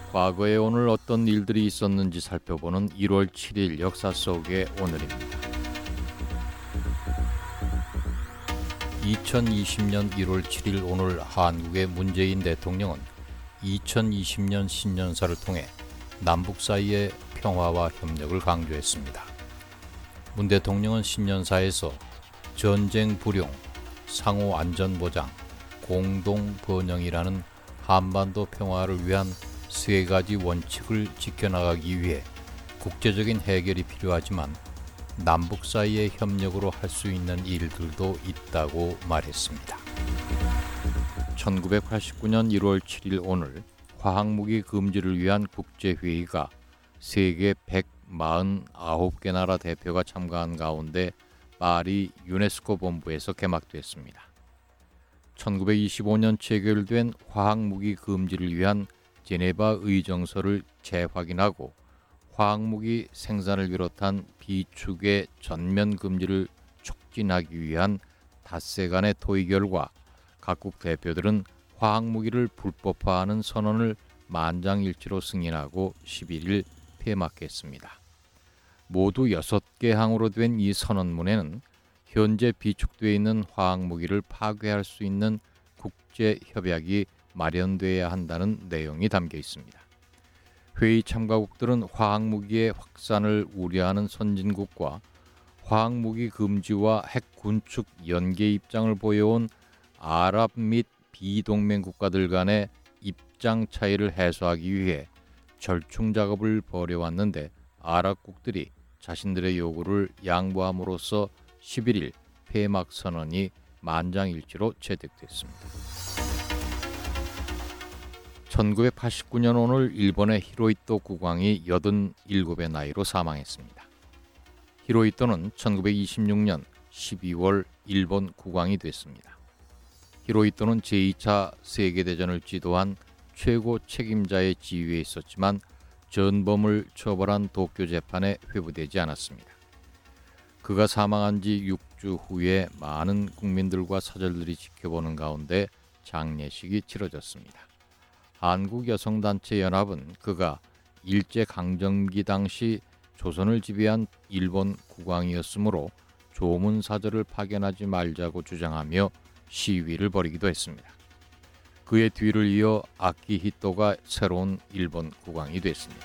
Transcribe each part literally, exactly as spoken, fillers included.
과거에 오늘 어떤 일들이 있었는지 살펴보는 일월 칠일 역사 속의 오늘입니다. 이천이십년 일월 칠일 오늘 한국의 문재인 대통령은 이천이십년 신년사를 통해 남북 사이의 평화와 협력을 강조했습니다. 문 대통령은 신년사에서 전쟁 불용, 상호 안전 보장, 공동 번영이라는 한반도 평화를 위한 세 가지 원칙을 지켜나가기 위해 국제적인 해결이 필요하지만 남북 사이의 협력으로 할 수 있는 일들도 있다고 말했습니다. 천구백팔십구년 일월 칠일 오늘 화학무기 금지를 위한 국제회의가 세계 백사십구 개 나라 대표가 참가한 가운데 파리 유네스코 본부에서 개막됐습니다. 천구백이십오년 체결된 화학무기 금지를 위한 제네바 의정서를 재확인하고 화학무기 생산을 비롯한 비축의 전면 금지를 촉진하기 위한 닷새 간의 토의 결과 각국 대표들은 화학무기를 불법화하는 선언을 만장일치로 승인하고 십일일 폐막했습니다. 모두 여섯 개 항으로 된 이 선언문에는 현재 비축되어 있는 화학무기를 파괴할 수 있는 국제협약이 마련돼야 한다는 내용이 담겨 있습니다. 회의 참가국들은 화학무기의 확산을 우려하는 선진국과 화학무기 금지와 핵 군축 연계 입장을 보여온 아랍 및 비동맹 국가들 간의 입장 차이를 해소하기 위해 절충 작업을 벌여왔는데 아랍국들이 자신들의 요구를 양보함으로써 십일일 폐막 선언이 만장일치로 채택됐습니다. 천구백팔십구년 오늘 일본의 히로히토 국왕이 여든일곱의 나이로 사망했습니다. 히로히토는 천구백이십육년 십이월 일본 국왕이 됐습니다. 히로히토는 제이차 세계대전을 지도한 최고 책임자의 지위에 있었지만 전범을 처벌한 도쿄 재판에 회부되지 않았습니다. 그가 사망한 지 육 주 후에 많은 국민들과 사절들이 지켜보는 가운데 장례식이 치러졌습니다. 한국여성단체연합은 그가 일제강점기 당시 조선을 지배한 일본 국왕이었으므로 조문사절을 파견하지 말자고 주장하며 시위를 벌이기도 했습니다. 그의 뒤를 이어 아키히토가 새로운 일본 국왕이 됐습니다.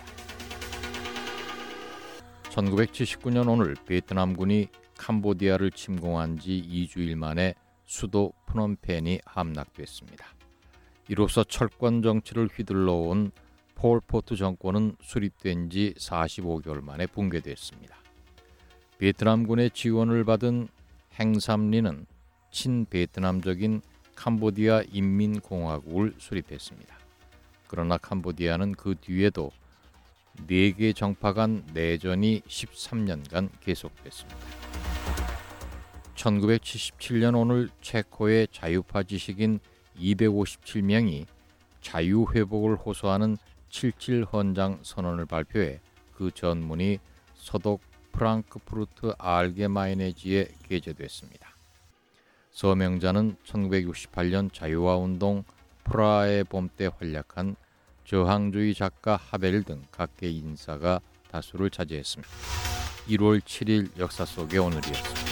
천구백칠십구년 오늘 베트남군이 캄보디아를 침공한 지 이주일 만에 수도 프놈펜이 함락됐습니다. 이로써 철권 정치를 휘둘러온 폴포트 정권은 수립된 지 사십오개월 만에 붕괴됐습니다. 베트남군의 지원을 받은 행삼리는 친베트남적인 캄보디아 인민공화국을 수립했습니다. 그러나 캄보디아는 그 뒤에도 네 개 정파 간 내전이 십삼년간 계속됐습니다. 천구백칠십칠년 오늘 체코의 자유파 지식인 이백오십칠명이 자유회복을 호소하는 칠칠 헌장 선언을 발표해 그 전문이 서독 프랑크푸르트 알게마이네지에 게재됐습니다. 서명자는 천구백육십팔년 자유화운동 프라하의 봄 때 활약한 저항주의 작가 하벨 등 각계 인사가 다수를 차지했습니다. 일월 칠일 역사 속의 오늘이었습니다.